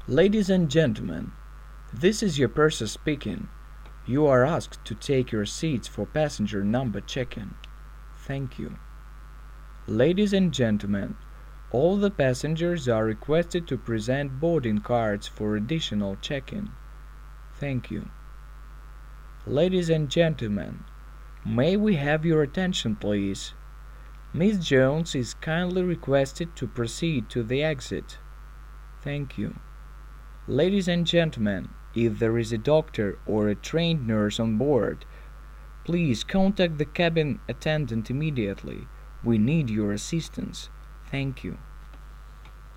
Ladies and gentlemen, this is your purser speaking. You are asked to take your seats for passenger number check-in. Thank you. Ladies and gentlemen, all the passengers are requested to present boarding cards for additional check-in. Thank you. Ladies and gentlemen, may we have your attention please? Miss Jones is kindly requested to proceed to the exit. Thank you. Ladies and gentlemen, if there is a doctor or a trained nurse on board, please contact the cabin attendant immediately. We need your assistance. Thank you.